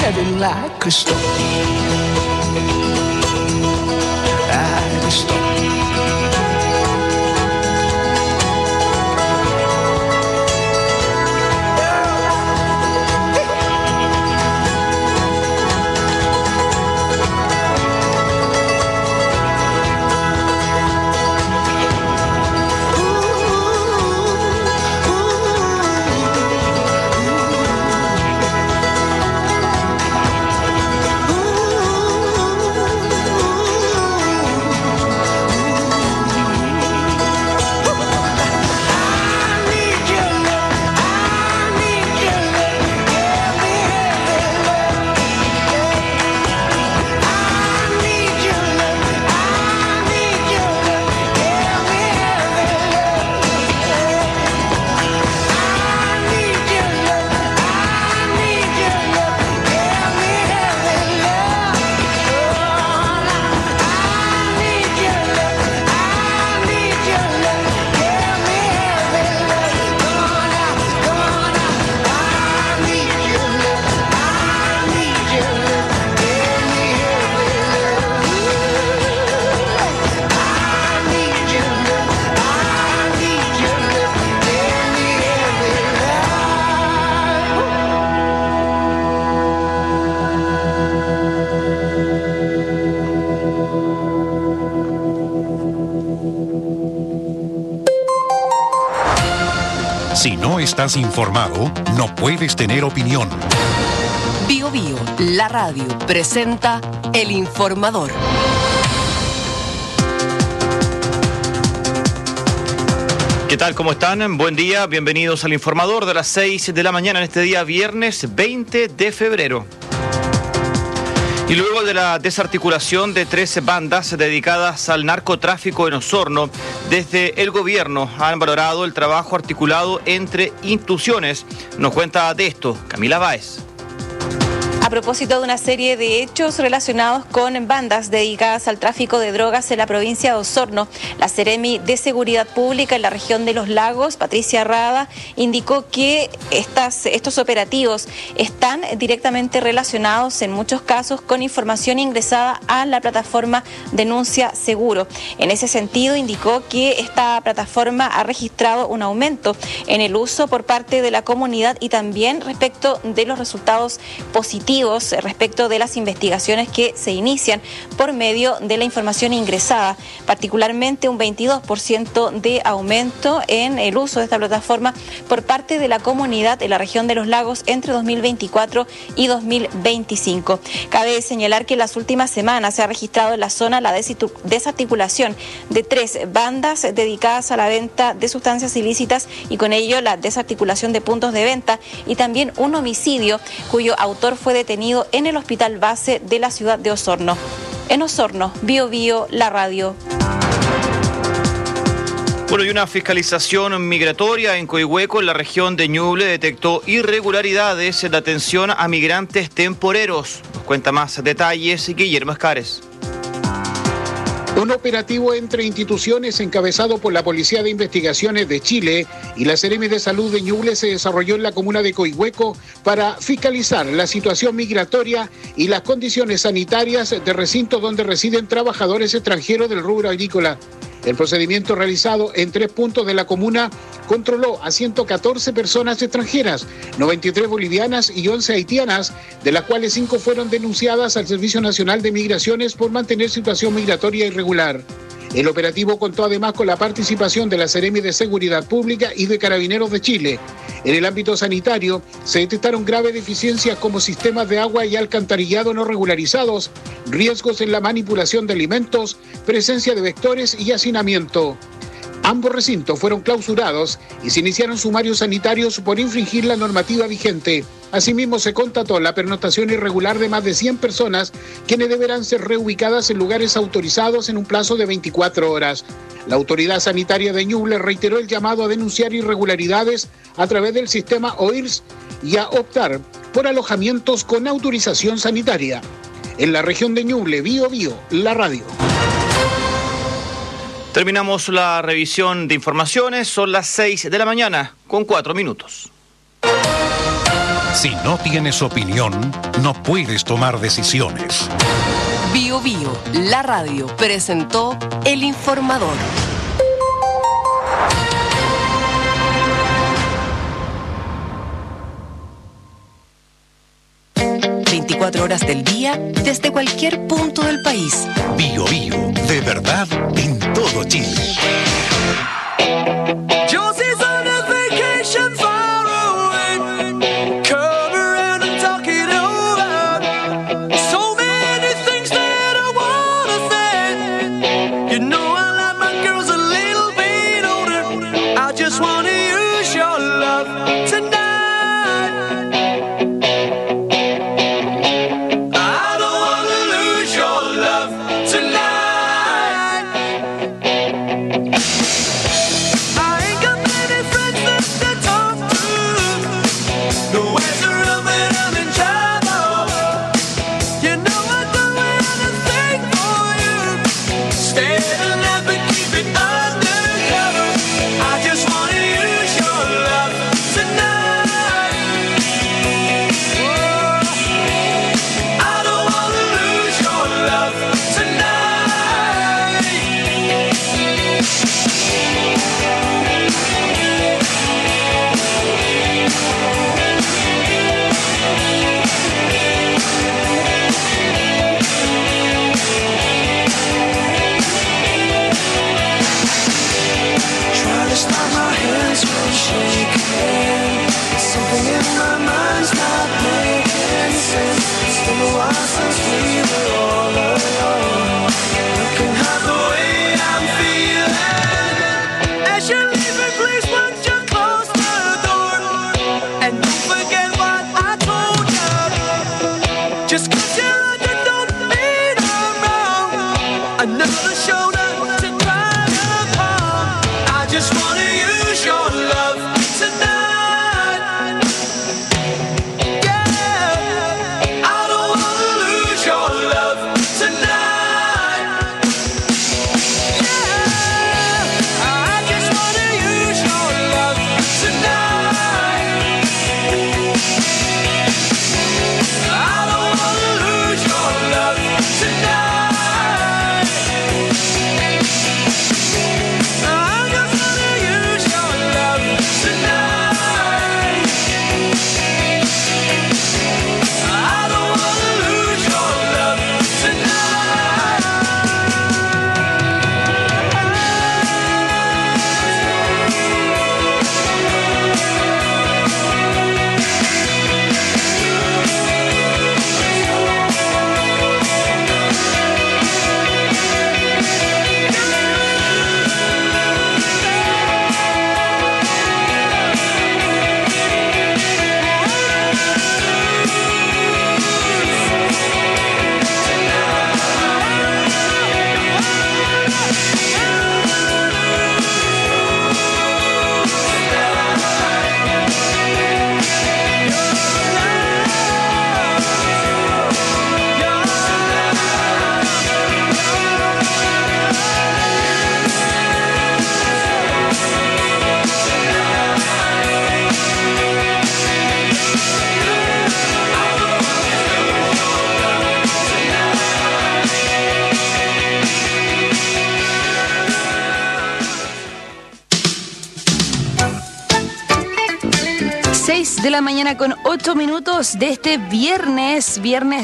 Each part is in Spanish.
heavy like crystal. Si no estás informado, no puedes tener opinión. Bio Bio, la radio, presenta El Informador. ¿Qué tal? ¿Cómo están? Buen día, bienvenidos al Informador de las 6 de la mañana en este día viernes 20 de febrero. Y luego de la desarticulación de 13 bandas dedicadas al narcotráfico en Osorno, desde el gobierno han valorado el trabajo articulado entre instituciones. Nos cuenta de esto Camila Báez. A propósito de una serie de hechos relacionados con bandas dedicadas al tráfico de drogas en la provincia de Osorno, la Seremi de Seguridad Pública en la región de Los Lagos, Patricia Rada, indicó que estos operativos están directamente relacionados en muchos casos con información ingresada a la plataforma Denuncia Seguro. En ese sentido, indicó que esta plataforma ha registrado un aumento en el uso por parte de la comunidad y también respecto de los resultados positivos respecto de las investigaciones que se inician por medio de la información ingresada, particularmente un 22% de aumento en el uso de esta plataforma por parte de la comunidad en la región de Los Lagos entre 2024 y 2025. Cabe señalar que en las últimas semanas se ha registrado en la zona la desarticulación de 3 bandas dedicadas a la venta de sustancias ilícitas y con ello la desarticulación de puntos de venta y también un homicidio cuyo autor fue detenido en el hospital base de la ciudad de Osorno. En Osorno, Bio Bio, la radio. Bueno, y una fiscalización migratoria en Coihueco, en la región de Ñuble, detectó irregularidades en la atención a migrantes temporeros. Nos cuenta más detalles Guillermo Escares. Un operativo entre instituciones encabezado por la Policía de Investigaciones de Chile y la Seremi de Salud de Ñuble se desarrolló en la comuna de Coihueco para fiscalizar la situación migratoria y las condiciones sanitarias de recintos donde residen trabajadores extranjeros del rubro agrícola. El procedimiento realizado en 3 puntos de la comuna controló a 114 personas extranjeras, 93 bolivianas y 11 haitianas, de las cuales 5 fueron denunciadas al Servicio Nacional de Migraciones por mantener situación migratoria irregular. El operativo contó además con la participación de la Seremi de Seguridad Pública y de Carabineros de Chile. En el ámbito sanitario se detectaron graves deficiencias como sistemas de agua y alcantarillado no regularizados, riesgos en la manipulación de alimentos, presencia de vectores y hacinamiento. Ambos recintos fueron clausurados y se iniciaron sumarios sanitarios por infringir la normativa vigente. Asimismo, se constató la pernoctación irregular de más de 100 personas, quienes deberán ser reubicadas en lugares autorizados en un plazo de 24 horas. La autoridad sanitaria de Ñuble reiteró el llamado a denunciar irregularidades a través del sistema OIRS y a optar por alojamientos con autorización sanitaria. En la región de Ñuble, Bio Bio, la radio. Terminamos la revisión de informaciones, son las 6 de la mañana con 4 minutos. Si no tienes opinión, no puedes tomar decisiones. Bio Bio, la radio, presentó El Informador. 24 horas del día, desde cualquier punto del país. Bio Bio, de verdad, en todo Chile. De la mañana con 8 minutos de este viernes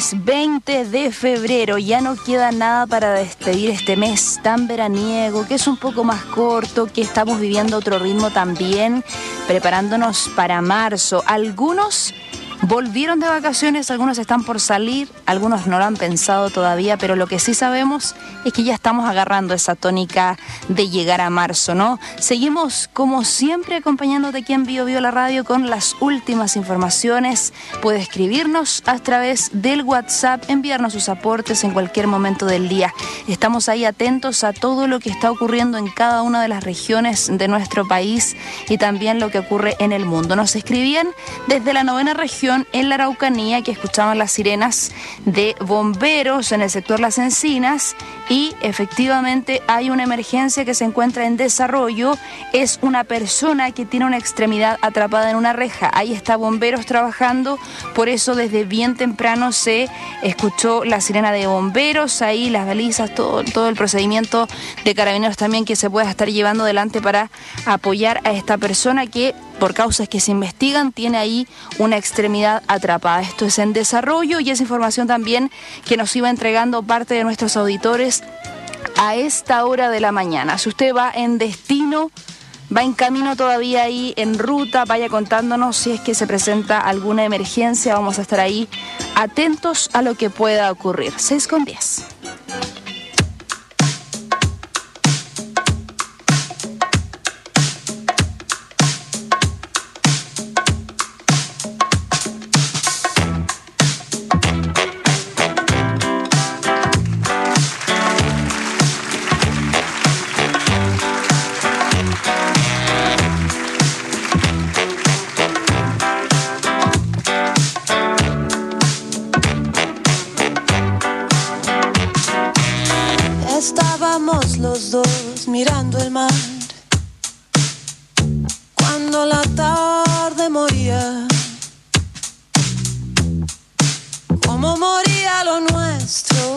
20 de febrero. Ya no queda nada para despedir este mes tan veraniego, que es un poco más corto, que estamos viviendo otro ritmo también, preparándonos para marzo. Algunos volvieron de vacaciones, algunos están por salir, algunos no lo han pensado todavía, pero lo que sí sabemos es que ya estamos agarrando esa tónica de llegar a marzo, ¿no? Seguimos, como siempre, acompañándote aquí en Bio Bio la radio con las últimas informaciones. Puede escribirnos a través del WhatsApp, enviarnos sus aportes en cualquier momento del día. Estamos ahí atentos a todo lo que está ocurriendo en cada una de las regiones de nuestro país y también lo que ocurre en el mundo. Nos escribían desde la 9ª región, en la Araucanía, que escuchaban las sirenas de bomberos en el sector Las Encinas, y efectivamente hay una emergencia que se encuentra en desarrollo. Es una persona que tiene una extremidad atrapada en una reja. Ahí está bomberos trabajando, por eso desde bien temprano se escuchó la sirena de bomberos, ahí las balizas, todo el procedimiento de carabineros también que se pueda estar llevando adelante para apoyar a esta persona que por causas que se investigan tiene ahí una extremidad atrapada. Esto es en desarrollo y es información también que nos iba entregando parte de nuestros auditores a esta hora de la mañana. Si usted va en destino, va en camino todavía ahí en ruta, vaya contándonos si es que se presenta alguna emergencia. Vamos a estar ahí atentos a lo que pueda ocurrir. 6:10. Estábamos los dos mirando el mar cuando la tarde moría, como moría lo nuestro.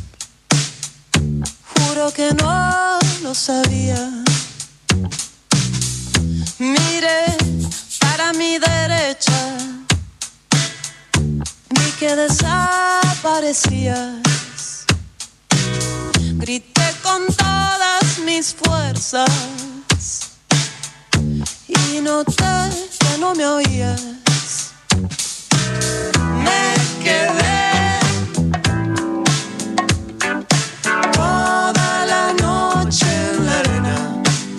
Juro que no lo sabía. Miré para mi derecha, vi que desaparecías. Grité con todas mis fuerzas y noté que no me oías. Me quedé toda la noche en la arena.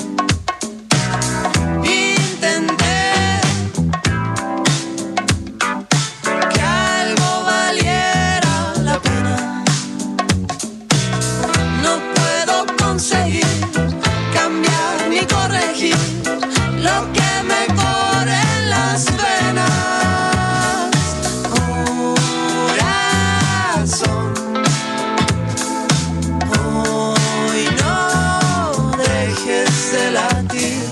Intenté que algo valiera la pena. No puedo conseguir cambiar ni corregir lo que me corre en las venas. Corazón, hoy no dejes de latir.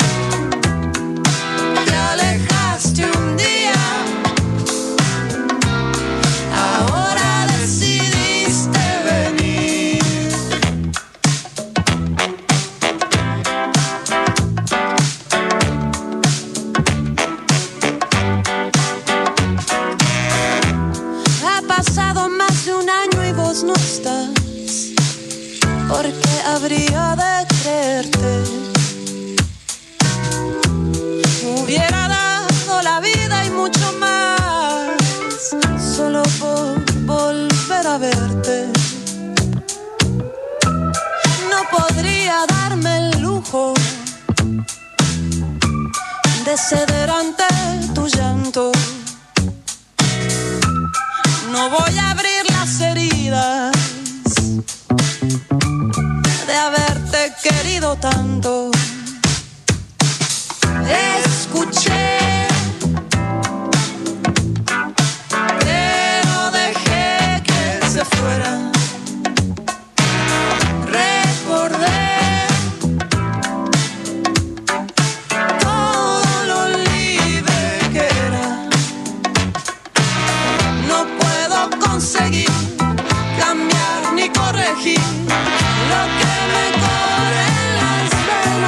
Te alejaste un día, ahora decidiste venir. Ha pasado más de un año y vos no estás. ¿Por qué habría de creerte? Hubiera dado la vida y mucho más solo por volver a verte. No podría darme el lujo de ceder ante tu llanto. No voy a abrir las heridas de haberte querido tanto. Escuché, pero dejé que se fuera. Recordé todo lo libre que era. No puedo conseguir cambiar ni corregir lo que me corre en las venas.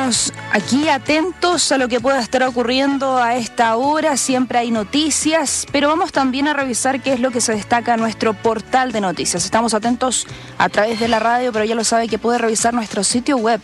Estamos aquí atentos a lo que pueda estar ocurriendo a esta hora. Siempre hay noticias, pero vamos también a revisar qué es lo que se destaca en nuestro portal de noticias. Estamos atentos a través de la radio, pero ya lo sabe que puede revisar nuestro sitio web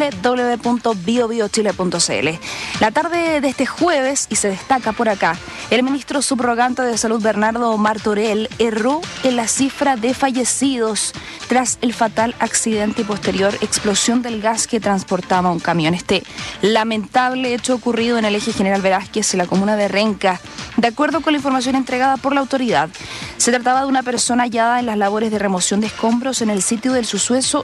www.biobiochile.cl. La tarde de este jueves, y se destaca por acá, el ministro subrogante de Salud Bernardo Martorell erró en la cifra de fallecidos tras el fatal accidente y posterior explosión del gas que transportaba un camión. Este lamentable hecho ocurrido en el eje General Velázquez, en la comuna de Renca. De acuerdo con la información entregada por la autoridad, se trataba de una persona hallada en las labores de remoción de escombros en el sitio del suceso,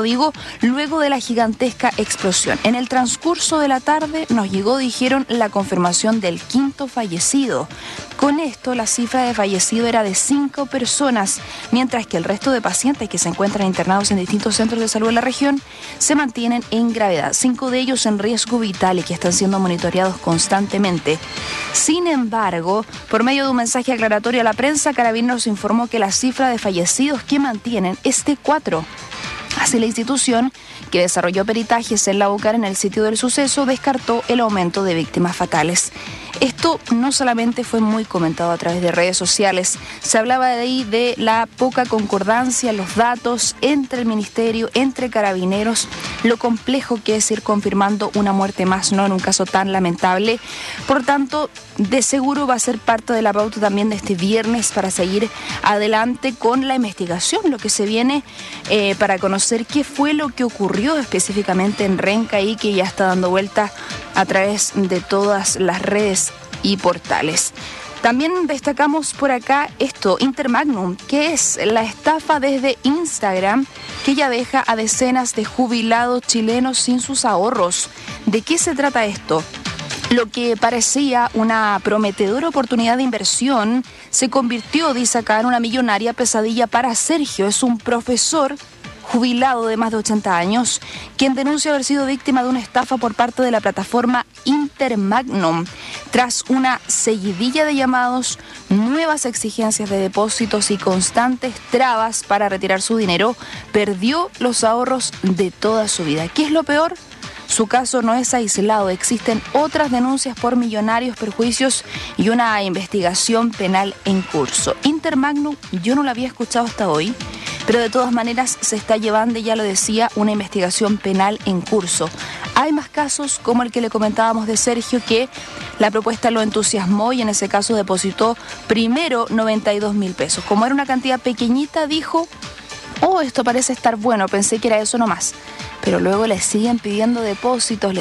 luego de la gigantesca explosión. En el transcurso de la tarde nos llegó, dijeron, la confirmación del 5º fallecido. Con esto, la cifra de fallecido era de 5 personas, mientras que el resto de pacientes que se encuentran internados en distintos centros de salud de la región se mantienen en gravedad. 5 de ellos en riesgo vital y que están siendo monitoreados constantemente. Sin embargo, por medio de un mensaje aclaratorio a la prensa, Carabineros informó que la cifra de fallecidos que mantienen es de 4. Así, la institución, que desarrolló peritajes en la UCAR en el sitio del suceso, descartó el aumento de víctimas fatales. Esto no solamente fue muy comentado a través de redes sociales, se hablaba de ahí de la poca concordancia en los datos entre el ministerio, entre Carabineros, lo complejo que es ir confirmando una muerte más, ¿no?, en un caso tan lamentable. Por tanto, de seguro va a ser parte de la pauta también de este viernes para seguir adelante con la investigación, lo que se viene para conocer qué fue lo que ocurrió específicamente en Renca y que ya está dando vuelta a través de todas las redes y portales. También destacamos por acá esto, Intermagnum, que es la estafa desde Instagram que ya deja a decenas de jubilados chilenos sin sus ahorros. ¿De qué se trata esto? Lo que parecía una prometedora oportunidad de inversión se convirtió, dice acá, en una millonaria pesadilla para Sergio. Es un profesor jubilado de más de 80 años, quien denuncia haber sido víctima de una estafa por parte de la plataforma Intermagnum. Tras una seguidilla de llamados, nuevas exigencias de depósitos y constantes trabas para retirar su dinero, perdió los ahorros de toda su vida. ¿Qué es lo peor? Su caso no es aislado, existen otras denuncias por millonarios perjuicios y una investigación penal en curso. Intermagnum, yo no la había escuchado hasta hoy, pero de todas maneras se está llevando, ya lo decía, una investigación penal en curso. Hay más casos como el que le comentábamos de Sergio, que la propuesta lo entusiasmó y en ese caso depositó primero 92.000 pesos. Como era una cantidad pequeñita, dijo: oh, esto parece estar bueno, pensé que era eso nomás. Pero luego le siguen pidiendo depósitos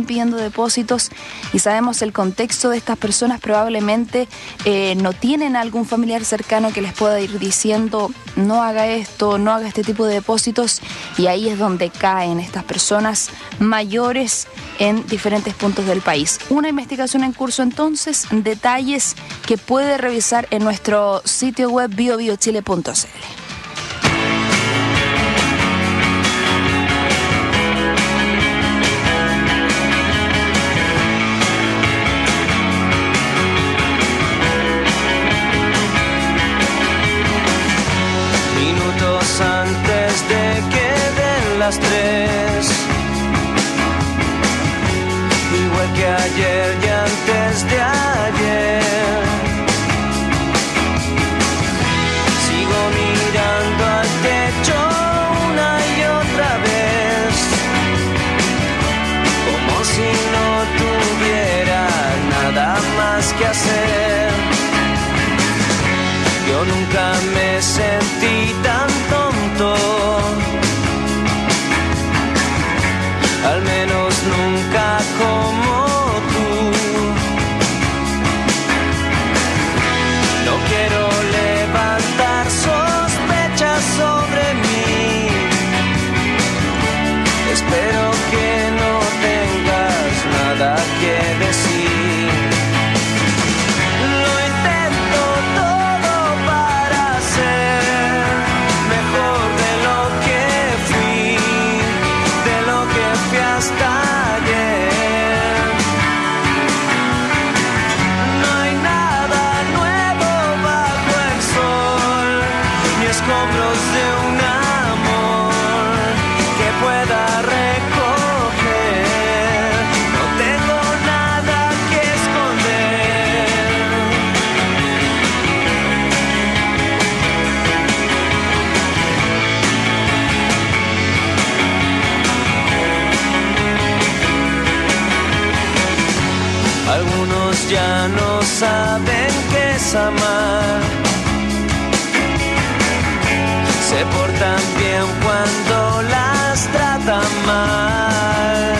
y sabemos el contexto de estas personas. Probablemente no tienen algún familiar cercano que les pueda ir diciendo: no haga esto, no haga este tipo de depósitos, y ahí es donde caen estas personas mayores en diferentes puntos del país. Una investigación en curso entonces, detalles que puede revisar en nuestro sitio web biobiochile.cl. Antes de que den las 3, igual que ayer y antes de ayer, sigo mirando al techo una y otra vez, como si no tuviera nada más que hacer. Yo nunca me sentí tan tonto, al menos nunca como tú. No quiero levantar sospechas sobre mí, espero que no tengas nada que decir. Lo intento todo para ser saben qué es amar. Se portan bien cuando las tratan mal.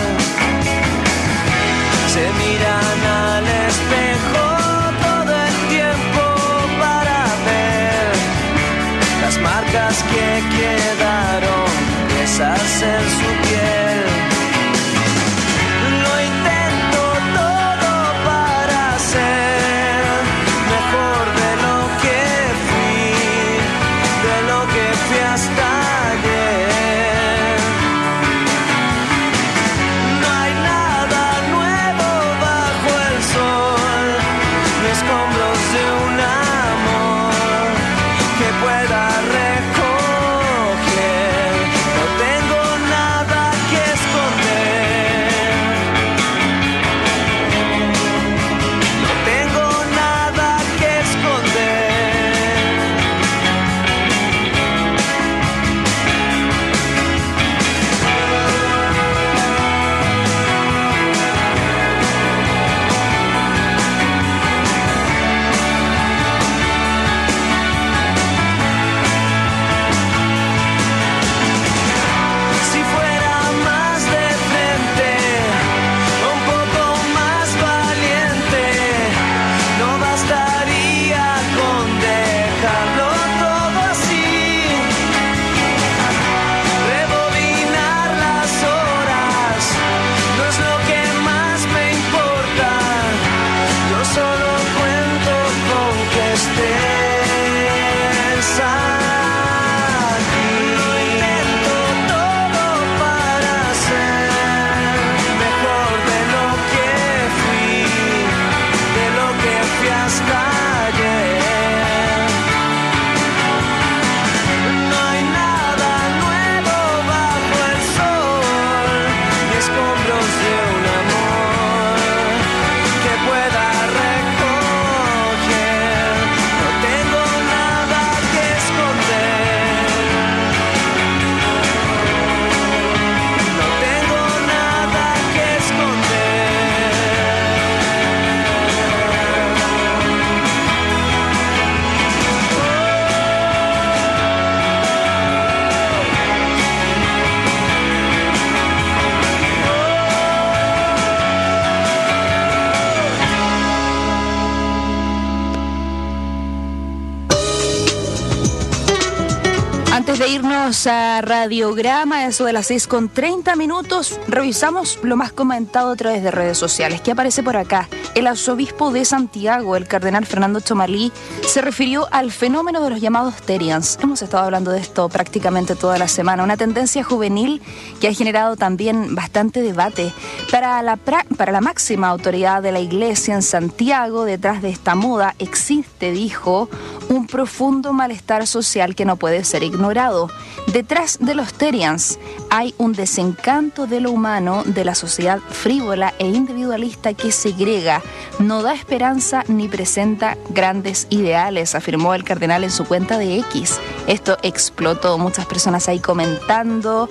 Se miran al espejo todo el tiempo para ver las marcas que quedaron gruesas en su piel. Lo intento todo para ser mejor de lo que fui, de lo que fui hasta ayer. No hay nada nuevo bajo el sol, ni escombros de un amor que pueda recoger. No tengo nada que esconder. No tengo nada que esconder. Si fuera más de frente, un poco más valiente, no bastaría con dejarlo todo así. Rebobinar las horas no es lo que más me importa. Yo solo cuento con que estés aquí. Lo intento todo para ser mejor de lo que fui, de lo que fui hasta ayer. No hay nada nuevo bajo el sol, ni escombros de un amor que pueda recoger. No tengo nada que esconder. No tengo nada que Antes de irnos a Radiograma, eso de las 6:30, revisamos lo más comentado a través de redes sociales. ¿Qué aparece por acá? El arzobispo de Santiago, el cardenal Fernando Chomalí, se refirió al fenómeno de los llamados Terians. Hemos estado hablando de esto prácticamente toda la semana. Una tendencia juvenil que ha generado también bastante debate. Para la máxima autoridad de la Iglesia en Santiago, detrás de esta moda existe, dijo, un profundo malestar social que no puede ser ignorado. Detrás de los Terians hay un desencanto de lo humano, de la sociedad frívola e individualista que segrega, no da esperanza ni presenta grandes ideales, afirmó el cardenal en su cuenta de X. Esto explotó, muchas personas ahí comentando,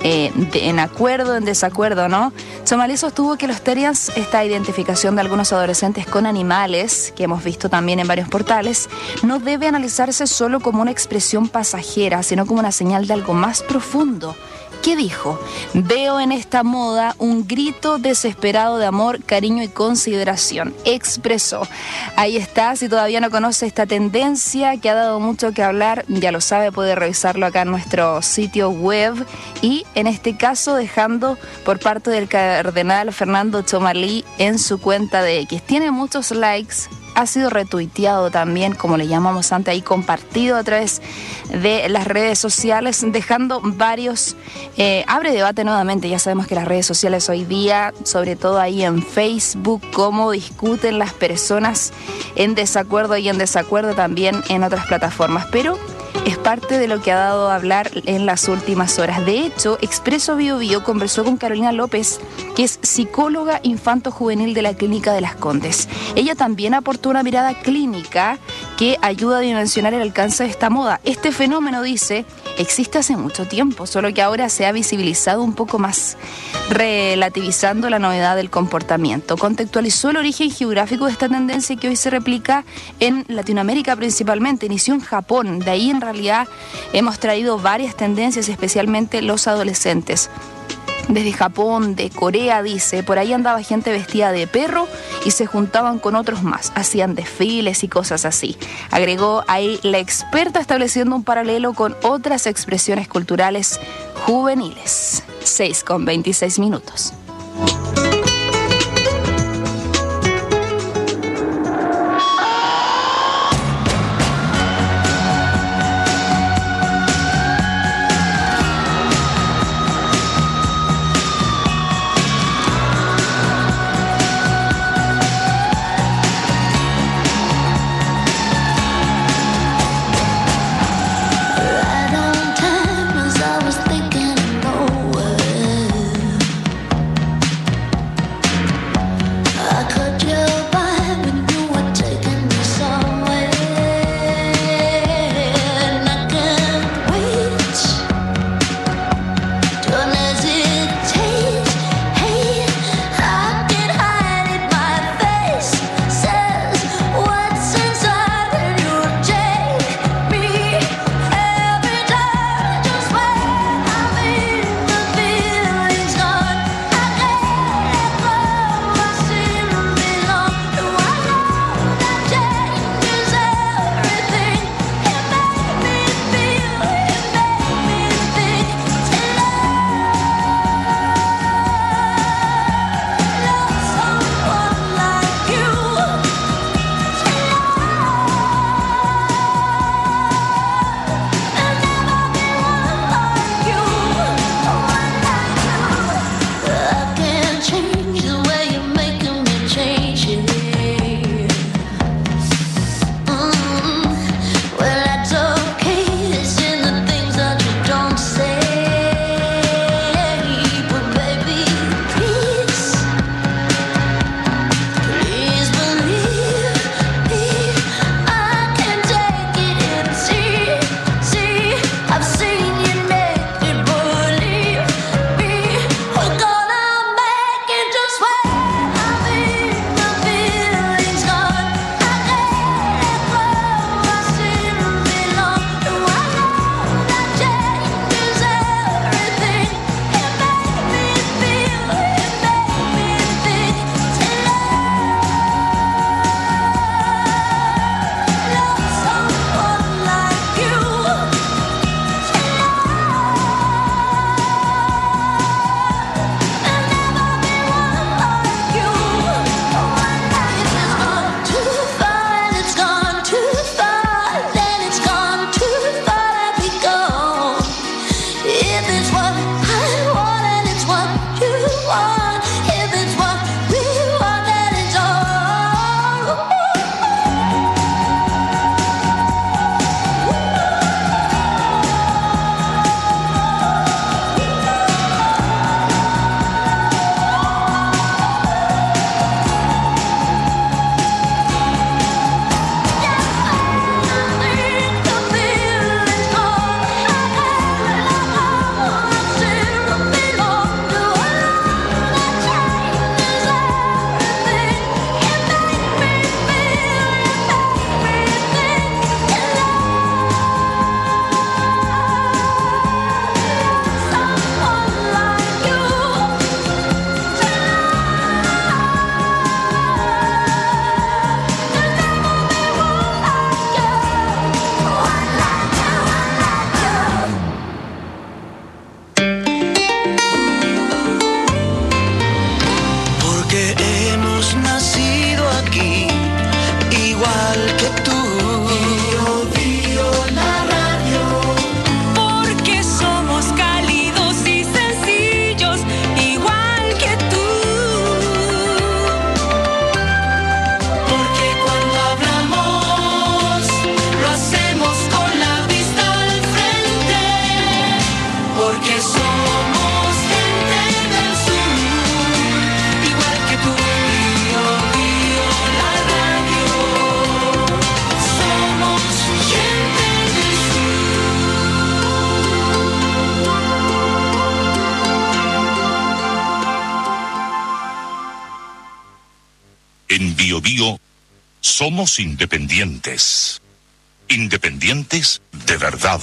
en acuerdo, en desacuerdo, ¿no? Chomalí sostuvo que los Terians, esta identificación de algunos adolescentes con animales, que hemos visto también en varios portales, no debe analizarse solo como una expresión pasajera, sino como una señal de algo más profundo. ¿Qué dijo? Veo en esta moda un grito desesperado de amor, cariño y consideración. Expresó. Ahí está, si todavía no conoce esta tendencia que ha dado mucho que hablar, ya lo sabe, puede revisarlo acá en nuestro sitio web y en este caso dejando por parte del cardenal Fernando Chomalí en su cuenta de X. Tiene muchos likes. Ha sido retuiteado también, como le llamamos antes, ahí compartido a través de las redes sociales, dejando varios, abre debate nuevamente. Ya sabemos que las redes sociales hoy día, sobre todo ahí en Facebook, cómo discuten las personas en desacuerdo y en desacuerdo también en otras plataformas, pero es parte de lo que ha dado a hablar en las últimas horas. De hecho, Expreso Bio Bio conversó con Carolina López, que es psicóloga infanto-juvenil de la Clínica de Las Condes. Ella también aportó una mirada clínica que ayuda a dimensionar el alcance de esta moda. Este fenómeno, dice, existe hace mucho tiempo, solo que ahora se ha visibilizado un poco más, relativizando la novedad del comportamiento. Contextualizó el origen geográfico de esta tendencia que hoy se replica en Latinoamérica principalmente, inició en Japón, de ahí en realidad hemos traído varias tendencias, especialmente los adolescentes. Desde Japón, de Corea, dice, por ahí andaba gente vestida de perro y se juntaban con otros más, hacían desfiles y cosas así. Agregó ahí la experta, estableciendo un paralelo con otras expresiones culturales juveniles. 6:26. Biobío somos independientes. Independientes de verdad.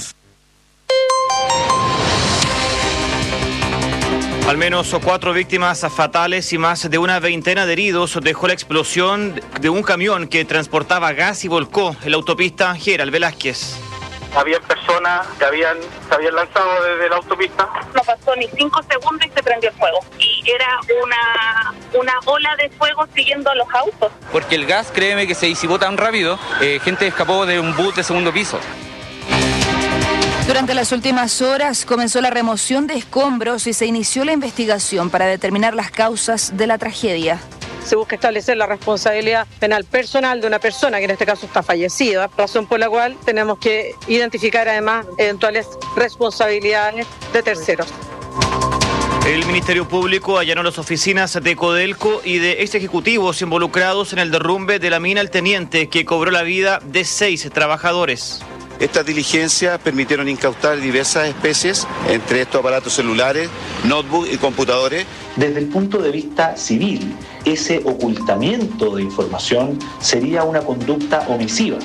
Al menos 4 víctimas fatales y más de una veintena de heridos dejó la explosión de un camión que transportaba gas y volcó en la autopista Gerald Velázquez. Habían personas que se habían lanzado desde la autopista. No pasó ni 5 segundos y se prendió el fuego. Y era una ola de fuego siguiendo a los autos. Porque el gas, créeme que se disipó tan rápido, gente escapó de un bus de segundo piso. Durante las últimas horas comenzó la remoción de escombros y se inició la investigación para determinar las causas de la tragedia. Se busca establecer la responsabilidad penal personal de una persona que en este caso está fallecida, razón por la cual tenemos que identificar además eventuales responsabilidades de terceros. El Ministerio Público allanó las oficinas de Codelco y de ex ejecutivos involucrados en el derrumbe de la mina El Teniente, que cobró la vida de 6 trabajadores. Estas diligencias permitieron incautar diversas especies, entre estos aparatos celulares, notebooks y computadores. Desde el punto de vista civil, ese ocultamiento de información sería una conducta omisiva.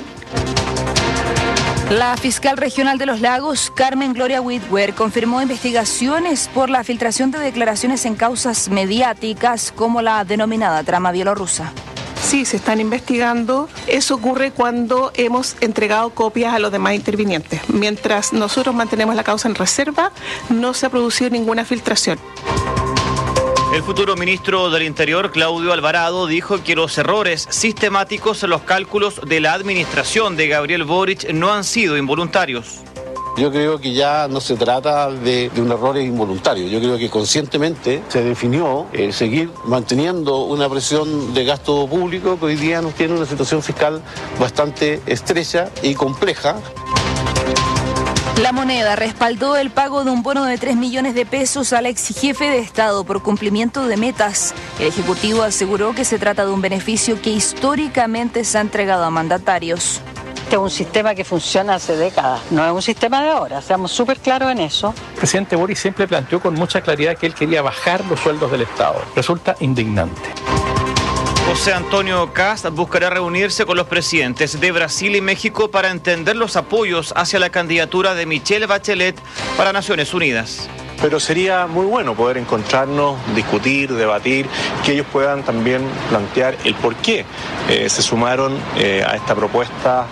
La fiscal regional de Los Lagos, Carmen Gloria Whitwer, confirmó investigaciones por la filtración de declaraciones en causas mediáticas como la denominada trama bielorrusa. Sí, se están investigando. Eso ocurre cuando hemos entregado copias a los demás intervinientes. Mientras nosotros mantenemos la causa en reserva, no se ha producido ninguna filtración. El futuro ministro del Interior, Claudio Alvarado, dijo que los errores sistemáticos en los cálculos de la administración de Gabriel Boric no han sido involuntarios. Yo creo que ya no se trata de un error involuntario. Yo creo que conscientemente se definió seguir manteniendo una presión de gasto público que hoy día nos tiene una situación fiscal bastante estrecha y compleja. La Moneda respaldó el pago de un bono de 3 millones de pesos al ex jefe de Estado por cumplimiento de metas. El Ejecutivo aseguró que se trata de un beneficio que históricamente se ha entregado a mandatarios. Este es un sistema que funciona hace décadas, no es un sistema de ahora, seamos súper claros en eso. El presidente Boric siempre planteó con mucha claridad que él quería bajar los sueldos del Estado. Resulta indignante. José Antonio Kast buscará reunirse con los presidentes de Brasil y México para entender los apoyos hacia la candidatura de Michelle Bachelet para Naciones Unidas. Pero sería muy bueno poder encontrarnos, discutir, debatir, que ellos puedan también plantear el por qué se sumaron a esta propuesta.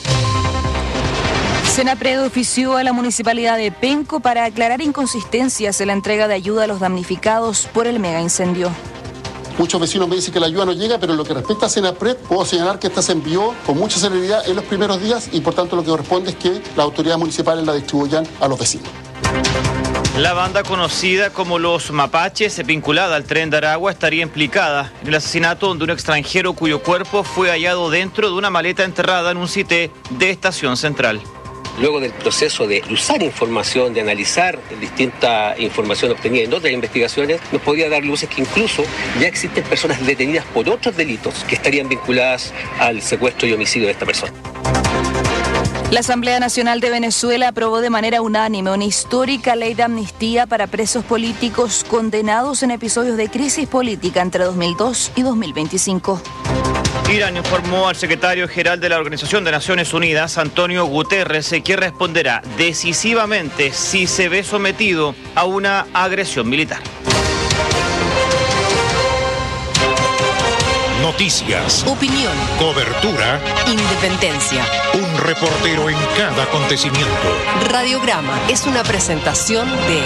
Senapred ofició a la Municipalidad de Penco para aclarar inconsistencias en la entrega de ayuda a los damnificados por el mega incendio. Muchos vecinos me dicen que la ayuda no llega, pero en lo que respecta a Senapred, puedo señalar que esta se envió con mucha celeridad en los primeros días y por tanto lo que corresponde es que las autoridades municipales la distribuyan a los vecinos. La banda conocida como los Mapaches, vinculada al Tren de Aragua, estaría implicada en el asesinato de un extranjero cuyo cuerpo fue hallado dentro de una maleta enterrada en un sitio de Estación Central. Luego del proceso de cruzar información, de analizar distinta información obtenida en otras investigaciones, nos podría dar luces que incluso ya existen personas detenidas por otros delitos que estarían vinculadas al secuestro y homicidio de esta persona. La Asamblea Nacional de Venezuela aprobó de manera unánime una histórica ley de amnistía para presos políticos condenados en episodios de crisis política entre 2002 y 2025. Irán informó al secretario general de la Organización de Naciones Unidas, Antonio Guterres, que responderá decisivamente si se ve sometido a una agresión militar. Noticias, opinión, cobertura, independencia. Un reportero en cada acontecimiento. Radiograma es una presentación de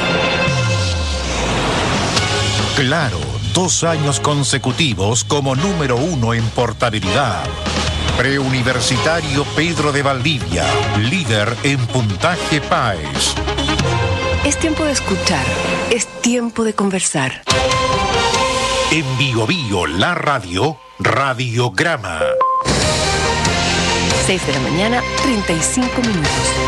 Claro, 2 años consecutivos como número 1 en portabilidad. Preuniversitario Pedro de Valdivia, líder en puntaje PAES. Es tiempo de escuchar, es tiempo de conversar. En Biobío, la radio, Radiograma. 6 de la mañana, 35 minutos.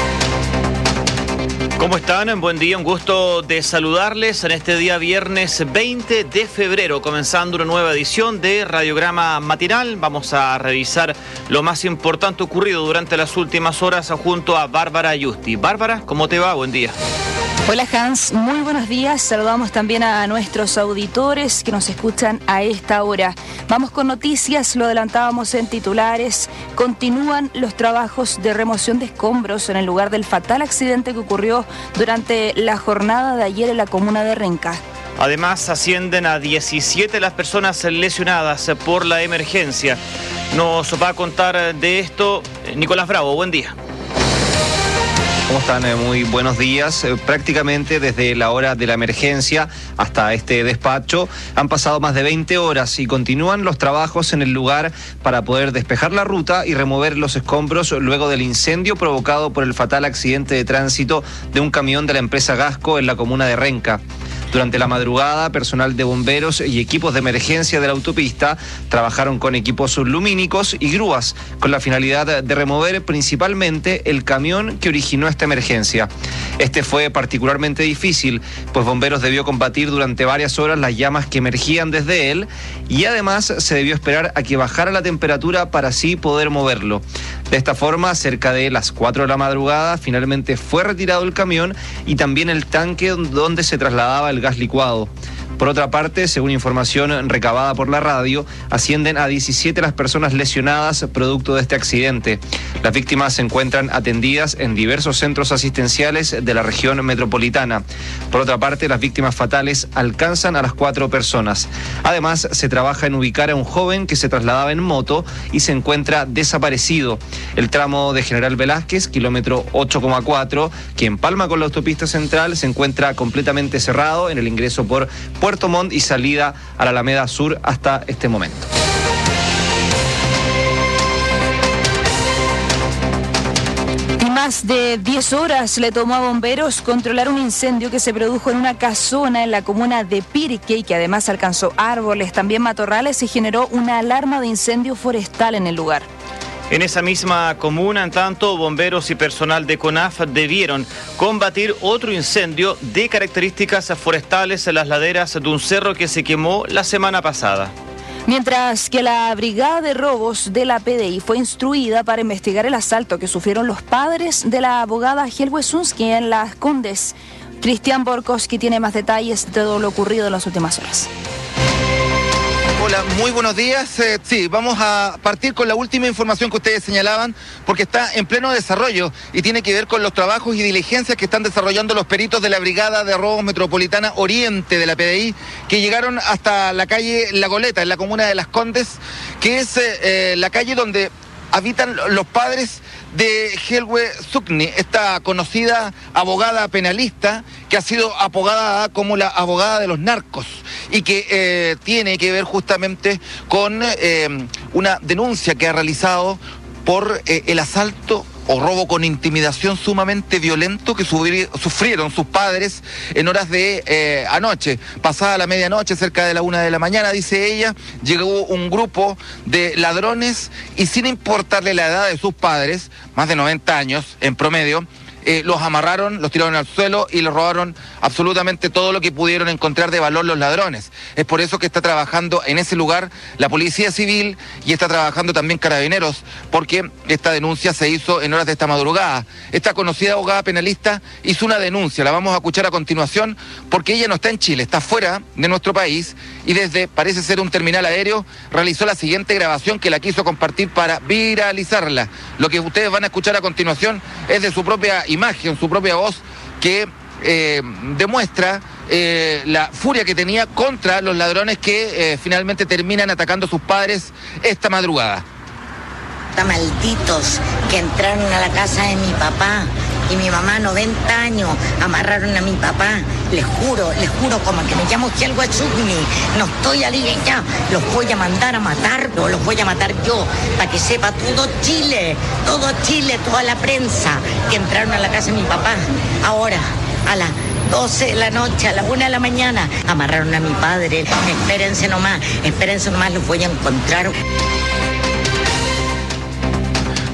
¿Cómo están? Buen día, un gusto de saludarles en este día viernes 20 de febrero, comenzando una nueva edición de Radiograma Matinal. Vamos a revisar lo más importante ocurrido durante las últimas horas junto a Bárbara Yusti. Bárbara, ¿cómo te va? Buen día. Hola Hans, muy buenos días. Saludamos también a nuestros auditores que nos escuchan a esta hora. Vamos con noticias, lo adelantábamos en titulares. Continúan los trabajos de remoción de escombros en el lugar del fatal accidente que ocurrió durante la jornada de ayer en la comuna de Renca. Además, ascienden a 17 las personas lesionadas por la emergencia. Nos va a contar de esto Nicolás Bravo. Buen día. ¿Cómo están? Muy buenos días. Prácticamente desde la hora de la emergencia hasta este despacho han pasado más de 20 horas y continúan los trabajos en el lugar para poder despejar la ruta y remover los escombros luego del incendio provocado por el fatal accidente de tránsito de un camión de la empresa Gasco en la comuna de Renca. Durante la madrugada, personal de bomberos y equipos de emergencia de la autopista trabajaron con equipos lumínicos y grúas con la finalidad de remover principalmente el camión que originó esta emergencia. Este fue particularmente difícil, pues bomberos debió combatir durante varias horas las llamas que emergían desde él y además se debió esperar a que bajara la temperatura para así poder moverlo. De esta forma, cerca de las 4 de la madrugada, finalmente fue retirado el camión y también el tanque donde se trasladaba el gas licuado. Por otra parte, según información recabada por la radio, ascienden a 17 las personas lesionadas producto de este accidente. Las víctimas se encuentran atendidas en diversos centros asistenciales de la región metropolitana. Por otra parte, las víctimas fatales alcanzan a las 4 personas. Además, se trabaja en ubicar a un joven que se trasladaba en moto y se encuentra desaparecido. El tramo de General Velázquez, kilómetro 8,4, que empalma con la autopista central, se encuentra completamente cerrado en el ingreso por Puerto Montt y salida a la Alameda Sur hasta este momento. Y más de 10 horas le tomó a bomberos controlar un incendio que se produjo en una casona en la comuna de Pirque y que además alcanzó árboles, también matorrales y generó una alarma de incendio forestal en el lugar. En esa misma comuna, en tanto, bomberos y personal de CONAF debieron combatir otro incendio de características forestales en las laderas de un cerro que se quemó la semana pasada. Mientras que la Brigada de Robos de la PDI fue instruida para investigar el asalto que sufrieron los padres de la abogada Helwe Sunski en Las Condes. Cristian Borkowski tiene más detalles de todo lo ocurrido en las últimas horas. Hola, muy buenos días. Sí, vamos a partir con la última información que ustedes señalaban, porque está en pleno desarrollo y tiene que ver con los trabajos y diligencias que están desarrollando los peritos de la Brigada de Robos Metropolitana Oriente de la PDI, que llegaron hasta la calle La Goleta, en la comuna de Las Condes, que es la calle donde habitan los padres de Helwe Sunski, esta conocida abogada penalista que ha sido apodada como la abogada de los narcos y que tiene que ver justamente con una denuncia que ha realizado por el asalto o robo con intimidación sumamente violento que sufrieron sus padres en horas de anoche. Pasada la medianoche, cerca de la 1 de la mañana, dice ella, llegó un grupo de ladrones y sin importarle la edad de sus padres, más de 90 años en promedio, los amarraron, los tiraron al suelo y les robaron absolutamente todo lo que pudieron encontrar de valor los ladrones. Es por eso que está trabajando en ese lugar la Policía Civil y está trabajando también Carabineros, porque esta denuncia se hizo en horas de esta madrugada. Esta conocida abogada penalista hizo una denuncia, la vamos a escuchar a continuación, porque ella no está en Chile, está fuera de nuestro país y desde, parece ser un terminal aéreo, realizó la siguiente grabación que la quiso compartir para viralizarla. Lo que ustedes van a escuchar a continuación es de su propia imagen, su propia voz, que demuestra la furia que tenía contra los ladrones que finalmente terminan atacando a sus padres esta madrugada. Malditos que entraron a la casa de mi papá y mi mamá, 90 años, amarraron a mi papá. Les juro, como que me llamo Helwe Sunski, no estoy aliviada, los voy a mandar a matar, los voy a matar yo, para que sepa todo Chile, toda la prensa, que entraron a la casa de mi papá. Ahora, a las 12 de la noche, a la 1 de la mañana, amarraron a mi padre. Espérense nomás, los voy a encontrar.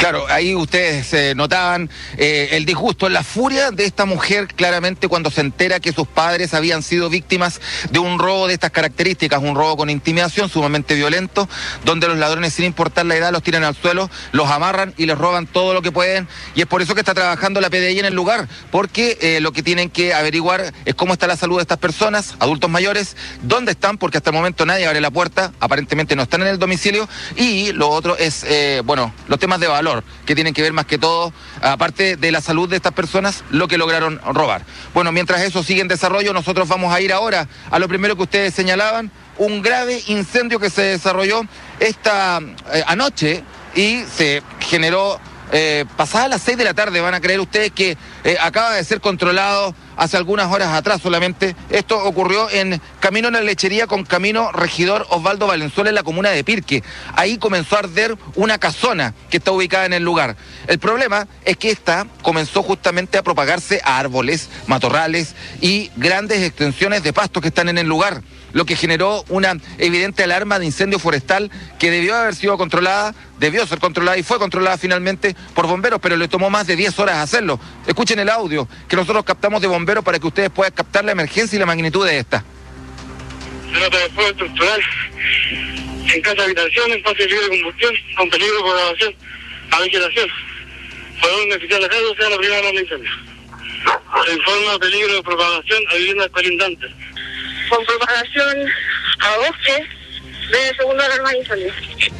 Claro, ahí ustedes notaban el disgusto, la furia de esta mujer claramente cuando se entera que sus padres habían sido víctimas de un robo de estas características, un robo con intimidación sumamente violento, donde los ladrones sin importar la edad los tiran al suelo, los amarran y les roban todo lo que pueden, y es por eso que está trabajando la PDI en el lugar, porque lo que tienen que averiguar es cómo está la salud de estas personas, adultos mayores, dónde están, porque hasta el momento nadie abre la puerta, aparentemente no están en el domicilio, y lo otro es, los temas de valor, que tienen que ver más que todo, aparte de la salud de estas personas, lo que lograron robar. Bueno, mientras eso sigue en desarrollo, nosotros vamos a ir ahora a lo primero que ustedes señalaban, un grave incendio que se desarrolló esta anoche y se generó pasadas las 6 de la tarde, van a creer ustedes que acaba de ser controlado hace algunas horas atrás solamente. Esto ocurrió en Camino a la Lechería con Camino Regidor Osvaldo Valenzuela en la comuna de Pirque. Ahí comenzó a arder una casona que está ubicada en el lugar. El problema es que esta comenzó justamente a propagarse a árboles, matorrales y grandes extensiones de pastos que están en el lugar, lo que generó una evidente alarma de incendio forestal que debió haber sido controlada, debió ser controlada y fue controlada finalmente por bomberos, pero le tomó más de 10 horas hacerlo. Escuchen el audio que nosotros captamos de bomberos para que ustedes puedan captar la emergencia y la magnitud de esta. Se trata de fuego estructural en casa habitación, en fase libre de combustión, con peligro de propagación a vegetación. Por un oficial a cargo sea la primera alarma de incendio. Se informa peligro de propagación a viviendas colindantes. Con propagación a bosques de segunda alarma de incendio.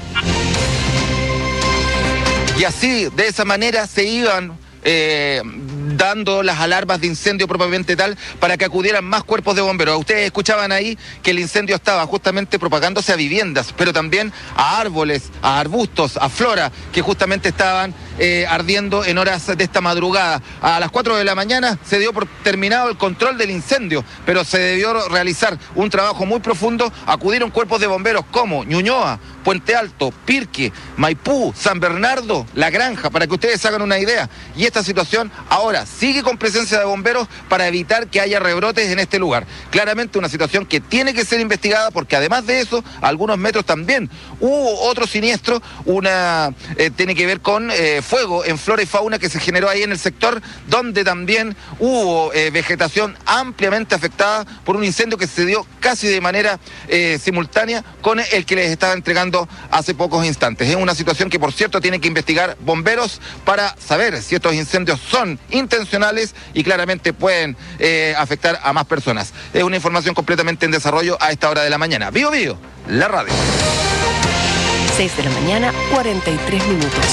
Y así, de esa manera, se iban dando las alarmas de incendio propiamente tal para que acudieran más cuerpos de bomberos. Ustedes escuchaban ahí que el incendio estaba justamente propagándose a viviendas, pero también a árboles, a arbustos, a flora, que justamente estaban ardiendo en horas de esta madrugada. A las 4 de la mañana se dio por terminado el control del incendio, pero se debió realizar un trabajo muy profundo. Acudieron cuerpos de bomberos como Ñuñoa, Puente Alto, Pirque, Maipú, San Bernardo, La Granja, para que ustedes hagan una idea. Y esta situación ahora sigue con presencia de bomberos para evitar que haya rebrotes en este lugar. Claramente una situación que tiene que ser investigada porque además de eso, a algunos metros también hubo otro siniestro, tiene que ver con fuego en flora y fauna que se generó ahí en el sector, donde también hubo vegetación ampliamente afectada por un incendio que se dio casi de manera simultánea con el que les estaba entregando hace pocos instantes. Es una situación que, por cierto, tiene que investigar bomberos para saber si estos incendios son intencionales y claramente pueden afectar a más personas. Es una información completamente en desarrollo a esta hora de la mañana. Bio Bio, la radio. 6 de la mañana, 43 minutos.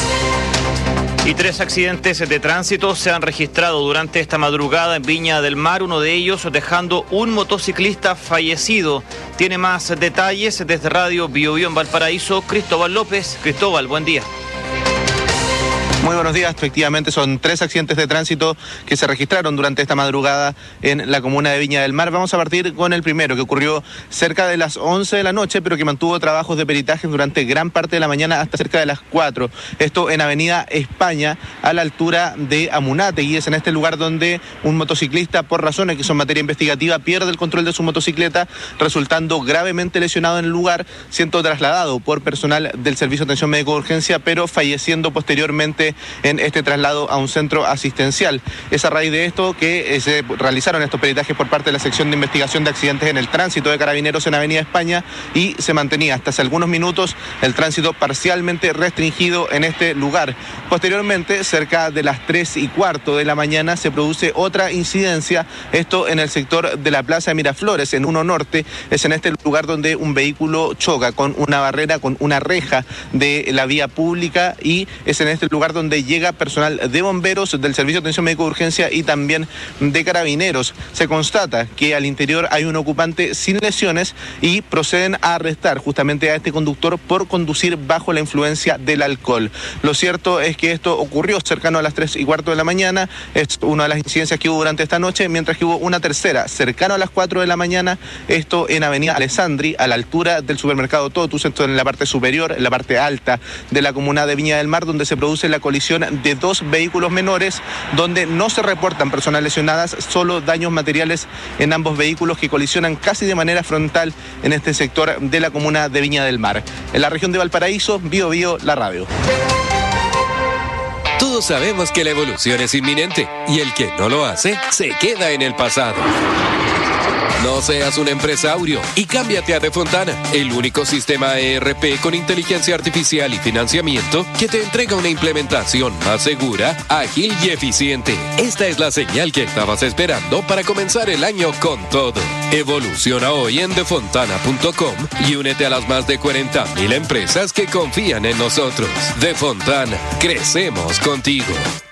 Y 3 accidentes de tránsito se han registrado durante esta madrugada en Viña del Mar, uno de ellos dejando un motociclista fallecido. Tiene más detalles desde Radio Bio Bio en Valparaíso, Cristóbal López. Cristóbal, buen día. Muy buenos días, efectivamente son 3 accidentes de tránsito que se registraron durante esta madrugada en la comuna de Viña del Mar. Vamos a partir con el primero, que ocurrió cerca de las 11 de la noche, pero que mantuvo trabajos de peritaje durante gran parte de la mañana hasta cerca de las 4. Esto en Avenida España, a la altura de Amunátegui. Es en este lugar donde un motociclista, por razones que son materia investigativa, pierde el control de su motocicleta, resultando gravemente lesionado en el lugar, siendo trasladado por personal del Servicio de Atención Médico de Urgencia, pero falleciendo posteriormente en este traslado a un centro asistencial. Es a raíz de esto que se realizaron estos peritajes por parte de la sección de investigación de accidentes en el tránsito de Carabineros en Avenida España y se mantenía hasta hace algunos minutos el tránsito parcialmente restringido en este lugar. Posteriormente, cerca de las 3:15 de la mañana, se produce otra incidencia, esto en el sector de la Plaza de Miraflores, en 1 Norte. Es en este lugar donde un vehículo choca con una barrera, con una reja de la vía pública, y es en este lugar donde llega personal de bomberos, del Servicio de Atención Médico de Urgencia y también de Carabineros. Se constata que al interior hay un ocupante sin lesiones y proceden a arrestar justamente a este conductor por conducir bajo la influencia del alcohol. Lo cierto es que esto ocurrió cercano a las 3:15 de la mañana, es una de las incidencias que hubo durante esta noche, mientras que hubo una tercera cercano a las 4 de la mañana, esto en Avenida Alessandri, a la altura del supermercado Totus, esto en la parte superior, en la parte alta de la comuna de Viña del Mar, donde se produce la colisión de 2 vehículos menores, donde no se reportan personas lesionadas, solo daños materiales en ambos vehículos que colisionan casi de manera frontal en este sector de la comuna de Viña del Mar. En la región de Valparaíso, Bio Bio, la radio. Todos sabemos que la evolución es inminente y el que no lo hace se queda en el pasado. No seas un empresario y cámbiate a Defontana, el único sistema ERP con inteligencia artificial y financiamiento que te entrega una implementación más segura, ágil y eficiente. Esta es la señal que estabas esperando para comenzar el año con todo. Evoluciona hoy en defontana.com y únete a las más de 40,000 empresas que confían en nosotros. Defontana, crecemos contigo.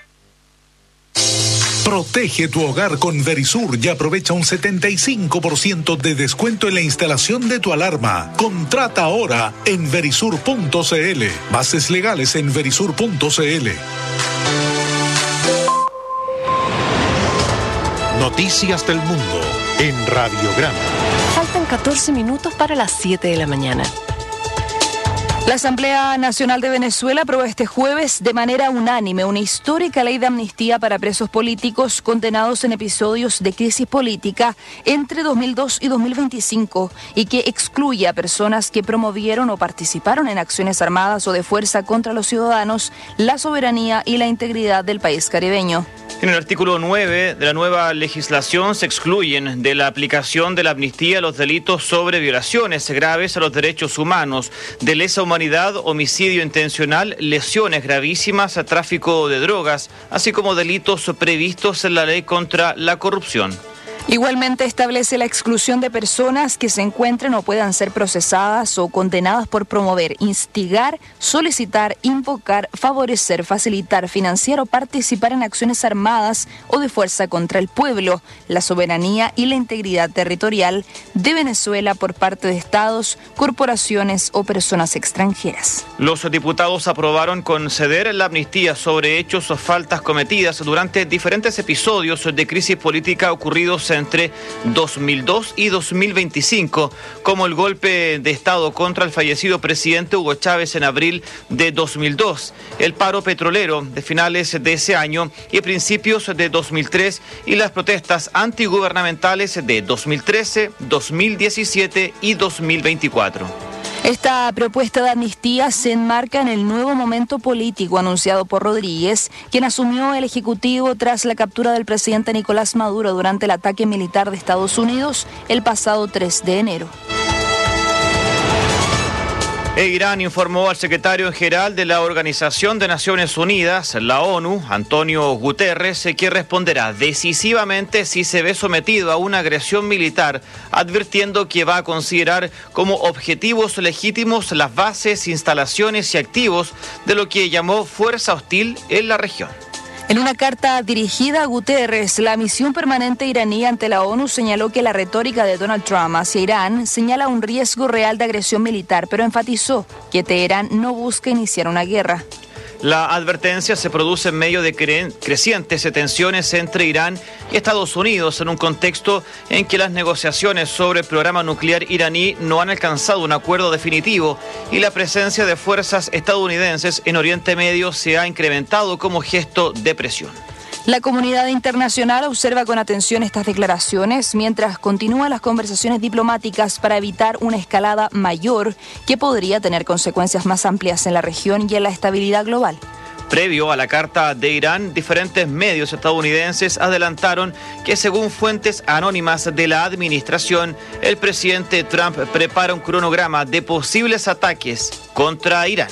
Protege tu hogar con Verisur y aprovecha un 75% de descuento en la instalación de tu alarma. Contrata ahora en verisur.cl. Bases legales en verisur.cl. Noticias del mundo en Radiograma. Faltan 14 minutos para las 7 de la mañana. La Asamblea Nacional de Venezuela aprobó este jueves de manera unánime una histórica ley de amnistía para presos políticos condenados en episodios de crisis política entre 2002 y 2025 y que excluye a personas que promovieron o participaron en acciones armadas o de fuerza contra los ciudadanos, la soberanía y la integridad del país caribeño. En el artículo 9 de la nueva legislación se excluyen de la aplicación de la amnistía los delitos sobre violaciones graves a los derechos humanos, de lesa humanidad, homicidio intencional, lesiones gravísimas, tráfico de drogas, así como delitos previstos en la ley contra la corrupción. Igualmente establece la exclusión de personas que se encuentren o puedan ser procesadas o condenadas por promover, instigar, solicitar, invocar, favorecer, facilitar, financiar o participar en acciones armadas o de fuerza contra el pueblo, la soberanía y la integridad territorial de Venezuela por parte de estados, corporaciones o personas extranjeras. Los diputados aprobaron conceder la amnistía sobre hechos o faltas cometidas durante diferentes episodios de crisis política ocurridos entre 2002 y 2025, como el golpe de Estado contra el fallecido presidente Hugo Chávez en abril de 2002, el paro petrolero de finales de ese año y principios de 2003 y las protestas antigubernamentales de 2013, 2017 y 2024. Esta propuesta de amnistía se enmarca en el nuevo momento político anunciado por Rodríguez, quien asumió el Ejecutivo tras la captura del presidente Nicolás Maduro durante el ataque militar de Estados Unidos el pasado 3 de enero. Irán informó al secretario general de la Organización de Naciones Unidas, la ONU, Antonio Guterres, que responderá decisivamente si se ve sometido a una agresión militar, advirtiendo que va a considerar como objetivos legítimos las bases, instalaciones y activos de lo que llamó fuerza hostil en la región. En una carta dirigida a Guterres, la misión permanente iraní ante la ONU señaló que la retórica de Donald Trump hacia Irán señala un riesgo real de agresión militar, pero enfatizó que Teherán no busca iniciar una guerra. La advertencia se produce en medio de crecientes tensiones entre Irán y Estados Unidos en un contexto en que las negociaciones sobre el programa nuclear iraní no han alcanzado un acuerdo definitivo y la presencia de fuerzas estadounidenses en Oriente Medio se ha incrementado como gesto de presión. La comunidad internacional observa con atención estas declaraciones mientras continúan las conversaciones diplomáticas para evitar una escalada mayor que podría tener consecuencias más amplias en la región y en la estabilidad global. Previo a la carta de Irán, diferentes medios estadounidenses adelantaron que según fuentes anónimas de la administración, el presidente Trump prepara un cronograma de posibles ataques contra Irán.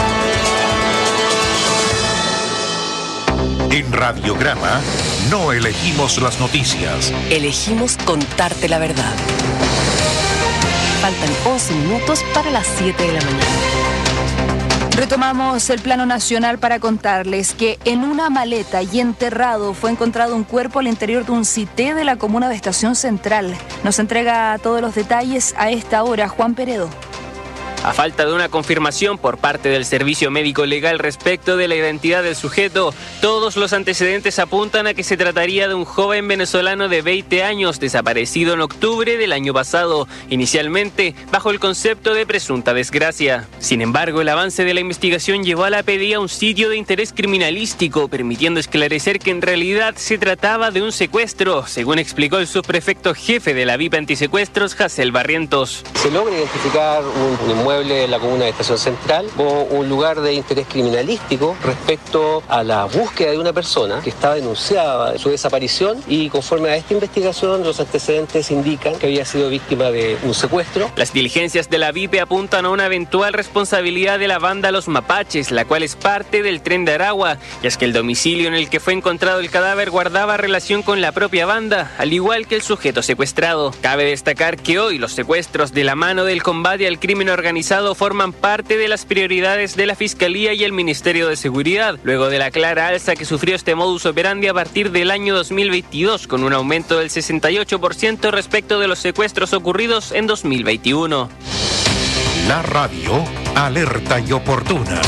En Radiograma no elegimos las noticias. Elegimos contarte la verdad. Faltan 11 minutos para las 7 de la mañana. Retomamos el plano nacional para contarles que en una maleta y enterrado fue encontrado un cuerpo al interior de un cité de la comuna de Estación Central. Nos entrega todos los detalles a esta hora Juan Peredo. A falta de una confirmación por parte del Servicio Médico Legal respecto de la identidad del sujeto, todos los antecedentes apuntan a que se trataría de un joven venezolano de 20 años desaparecido en octubre del año pasado, inicialmente bajo el concepto de presunta desgracia. Sin embargo, el avance de la investigación llevó a la PDI a un sitio de interés criminalístico, permitiendo esclarecer que en realidad se trataba de un secuestro, según explicó el subprefecto jefe de la VIP Antisecuestros, Jacel Barrientos. Se logra identificar un inmueble inmueble de la comuna de Estación Central como un lugar de interés criminalístico respecto a la búsqueda de una persona que estaba denunciada su desaparición, y conforme a esta investigación los antecedentes indican que había sido víctima de un secuestro. Las diligencias de la VIPE apuntan a una eventual responsabilidad de la banda Los Mapaches, la cual es parte del Tren de Aragua, y es que el domicilio en el que fue encontrado el cadáver guardaba relación con la propia banda, al igual que el sujeto secuestrado. Cabe destacar que hoy los secuestros de la mano del combate al crimen organizado forman parte de las prioridades de la Fiscalía y el Ministerio de Seguridad, luego de la clara alza que sufrió este modus operandi a partir del año 2022, con un aumento del 68% respecto de los secuestros ocurridos en 2021. La radio, alerta y oportuna.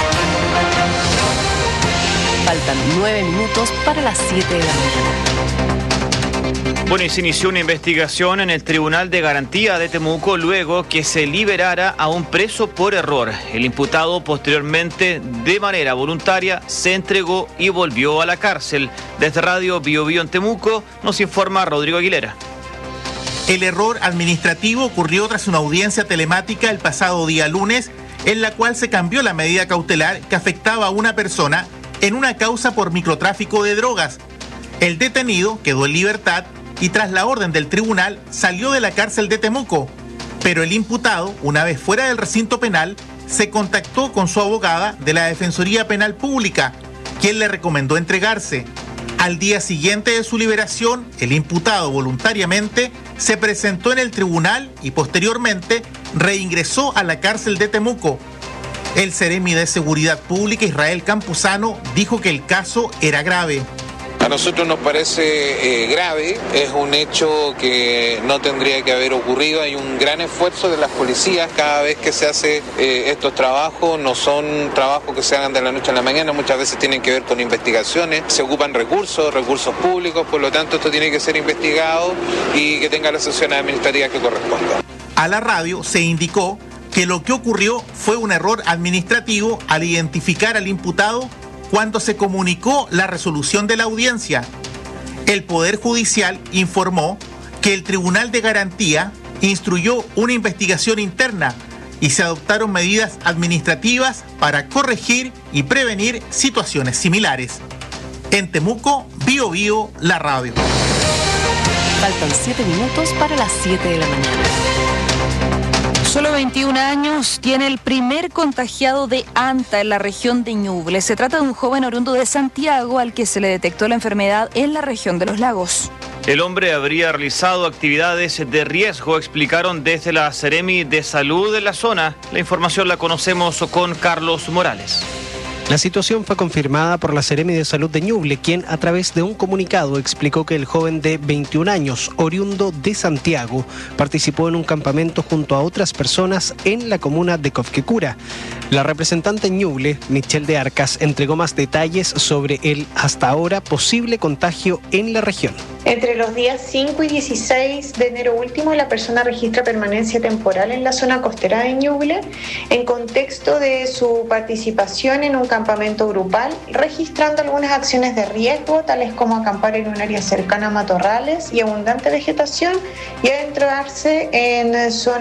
Faltan 9 minutos para las 7 de la mañana. Bueno, y se inició una investigación en el Tribunal de Garantía de Temuco luego que se liberara a un preso por error. El imputado posteriormente, de manera voluntaria, se entregó y volvió a la cárcel. Desde Radio Bio Bio en Temuco nos informa Rodrigo Aguilera. El error administrativo ocurrió tras una audiencia telemática el pasado día lunes, en la cual se cambió la medida cautelar que afectaba a una persona en una causa por microtráfico de drogas. El detenido quedó en libertad y tras la orden del tribunal salió de la cárcel de Temuco, pero el imputado, una vez fuera del recinto penal, se contactó con su abogada de la Defensoría Penal Pública, quien le recomendó entregarse. Al día siguiente de su liberación, el imputado voluntariamente se presentó en el tribunal y posteriormente reingresó a la cárcel de Temuco. El Seremi de Seguridad Pública, Israel Campuzano, dijo que el caso era grave. A nosotros nos parece grave, es un hecho que no tendría que haber ocurrido. Hay un gran esfuerzo de las policías cada vez que se hace estos trabajos. No son trabajos que se hagan de la noche a la mañana, muchas veces tienen que ver con investigaciones, se ocupan recursos públicos, por lo tanto esto tiene que ser investigado y que tenga las sanciones administrativas que correspondan. A la radio se indicó que lo que ocurrió fue un error administrativo al identificar al imputado cuando se comunicó la resolución de la audiencia. El Poder Judicial informó que el Tribunal de Garantía instruyó una investigación interna y se adoptaron medidas administrativas para corregir y prevenir situaciones similares. En Temuco, Bio Bio, la radio. Faltan 7 minutos para las 7 de la mañana. Solo 21 años tiene el primer contagiado de ANTA en la región de Ñuble. Se trata de un joven oriundo de Santiago al que se le detectó la enfermedad en la región de Los Lagos. El hombre habría realizado actividades de riesgo, explicaron desde la Seremi de Salud de la zona. La información la conocemos con Carlos Morales. La situación fue confirmada por la Seremi de Salud de Ñuble, quien a través de un comunicado explicó que el joven de 21 años, oriundo de Santiago, participó en un campamento junto a otras personas en la comuna de Cofquecura. La representante en Ñuble, Michelle de Arcas, entregó más detalles sobre el hasta ahora posible contagio en la región. Entre los días 5 y 16 de enero último, la persona registra permanencia temporal en la zona costera de Ñuble en contexto de su participación en un campamento grupal, registrando algunas acciones de riesgo, tales como acampar en un área cercana a matorrales y abundante vegetación y adentrarse en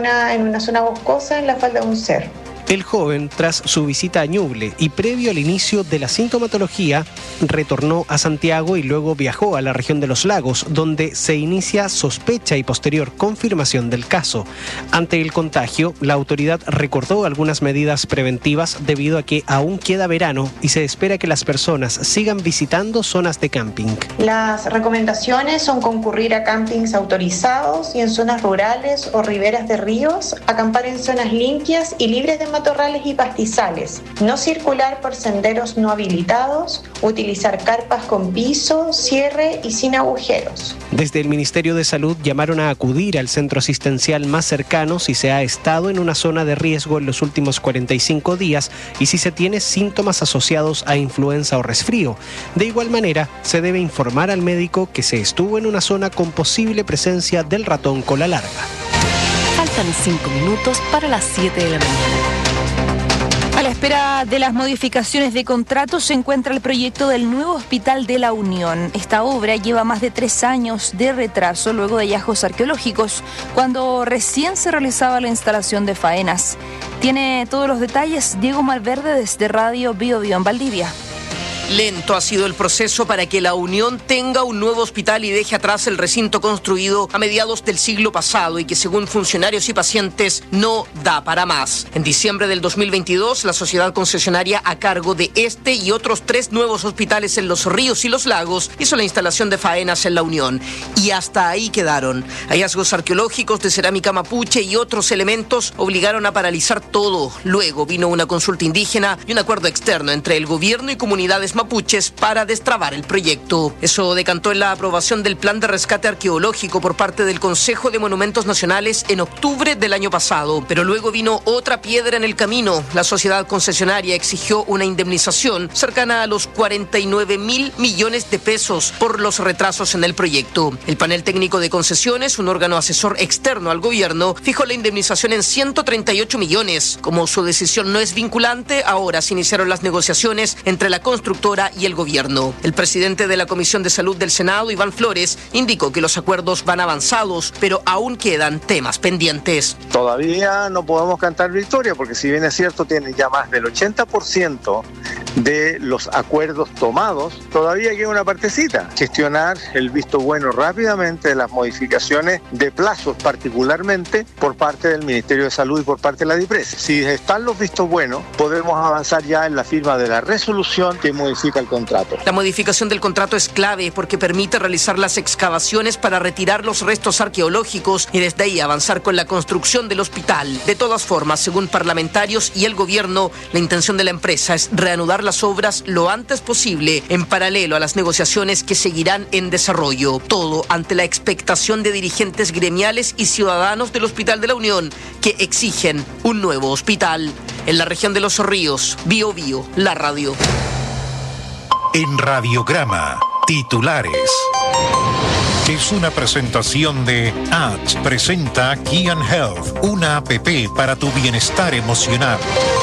una zona boscosa en la falda de un cerro. El joven, tras su visita a Ñuble y previo al inicio de la sintomatología, retornó a Santiago y luego viajó a la región de Los Lagos, donde se inicia sospecha y posterior confirmación del caso. Ante el contagio, la autoridad recordó algunas medidas preventivas debido a que aún queda verano y se espera que las personas sigan visitando zonas de camping. Las recomendaciones son concurrir a campings autorizados y en zonas rurales o riberas de ríos, acampar en zonas limpias y libres de matorrales y pastizales, no circular por senderos no habilitados, utilizar carpas con piso, cierre y sin agujeros. Desde el Ministerio de Salud llamaron a acudir al centro asistencial más cercano si se ha estado en una zona de riesgo en los últimos 45 días y si se tiene síntomas asociados a influenza o resfrío. De igual manera, se debe informar al médico que se estuvo en una zona con posible presencia del ratón cola larga. Faltan 5 minutos para las 7 de la mañana. A la espera de las modificaciones de contrato se encuentra el proyecto del nuevo Hospital de la Unión. Esta obra lleva más de 3 años de retraso luego de hallazgos arqueológicos, cuando recién se realizaba la instalación de faenas. Tiene todos los detalles Diego Malverde desde Radio Bio Bio en Valdivia. Lento ha sido el proceso para que la Unión tenga un nuevo hospital y deje atrás el recinto construido a mediados del siglo pasado y que, según funcionarios y pacientes, no da para más. En diciembre del 2022, la sociedad concesionaria a cargo de este y otros 3 nuevos hospitales en Los Ríos y Los Lagos hizo la instalación de faenas en la Unión. Y hasta ahí quedaron. Hallazgos arqueológicos de cerámica mapuche y otros elementos obligaron a paralizar todo. Luego vino una consulta indígena y un acuerdo externo entre el gobierno y comunidades mapuches para destrabar el proyecto. Eso decantó en la aprobación del plan de rescate arqueológico por parte del Consejo de Monumentos Nacionales en octubre del año pasado. Pero luego vino otra piedra en el camino. La sociedad concesionaria exigió una indemnización cercana a los 49.000 millones de pesos por los retrasos en el proyecto. El panel técnico de concesiones, un órgano asesor externo al gobierno, fijó la indemnización en 138 millones. Como su decisión no es vinculante, ahora se iniciaron las negociaciones entre la constructora y el gobierno. El presidente de la Comisión de Salud del Senado, Iván Flores, indicó que los acuerdos van avanzados, pero aún quedan temas pendientes. Todavía no podemos cantar victoria, porque si bien es cierto, tienen ya más del 80% de los acuerdos tomados, todavía queda una partecita. Gestionar el visto bueno rápidamente de las modificaciones de plazos, particularmente por parte del Ministerio de Salud y por parte de la DIPRES. Si están los vistos buenos, podemos avanzar ya en la firma de la resolución que modifica el contrato. La modificación del contrato es clave porque permite realizar las excavaciones para retirar los restos arqueológicos y desde ahí avanzar con la construcción del hospital. De todas formas, según parlamentarios y el gobierno, la intención de la empresa es reanudar las obras lo antes posible, en paralelo a las negociaciones que seguirán en desarrollo. Todo ante la expectación de dirigentes gremiales y ciudadanos del Hospital de la Unión que exigen un nuevo hospital. En la región de Los Ríos, Bio Bio, la radio. En Radiograma, titulares. Es una presentación de ATS presenta Kian Health, una app para tu bienestar emocional.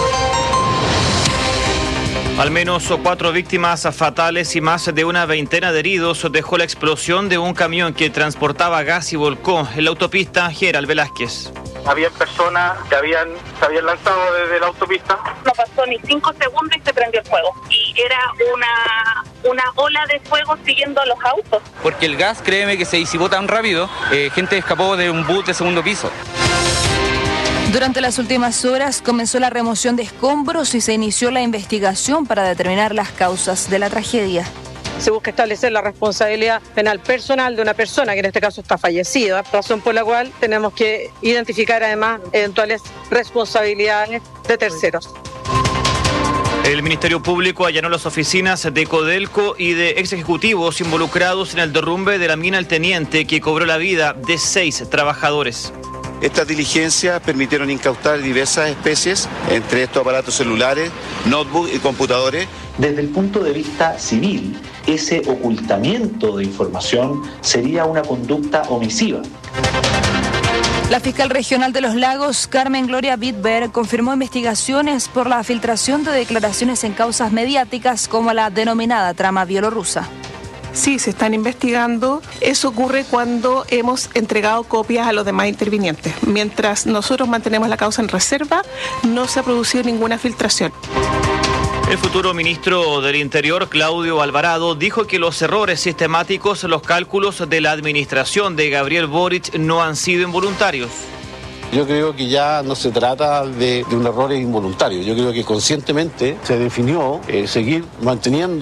Al menos 4 víctimas fatales y más de una veintena de heridos dejó la explosión de un camión que transportaba gas y volcó en la autopista Gerald Velázquez. Habían personas que se habían lanzado desde la autopista. No pasó ni 5 segundos y se prendió el fuego. Y era una ola de fuego siguiendo a los autos. Porque el gas, créeme que se disipó tan rápido, gente escapó de un bus de segundo piso. Durante las últimas horas comenzó la remoción de escombros y se inició la investigación para determinar las causas de la tragedia. Se busca establecer la responsabilidad penal personal de una persona que en este caso está fallecida, razón por la cual tenemos que identificar además eventuales responsabilidades de terceros. El Ministerio Público allanó las oficinas de Codelco y de ex ejecutivos involucrados en el derrumbe de la mina El Teniente, que cobró la vida de 6 trabajadores. Estas diligencias permitieron incautar diversas especies, entre estos aparatos celulares, notebooks y computadores. Desde el punto de vista civil, ese ocultamiento de información sería una conducta omisiva. La fiscal regional de Los Lagos, Carmen Gloria Bitberg, confirmó investigaciones por la filtración de declaraciones en causas mediáticas como la denominada trama bielorrusa. Sí, se están investigando. Eso ocurre cuando hemos entregado copias a los demás intervinientes. Mientras nosotros mantenemos la causa en reserva, no se ha producido ninguna filtración. El futuro ministro del Interior, Claudio Alvarado, dijo que los errores sistemáticos en los cálculos de la administración de Gabriel Boric no han sido involuntarios. Yo creo que ya no se trata de un error involuntario. Yo creo que conscientemente se definió seguir manteniendo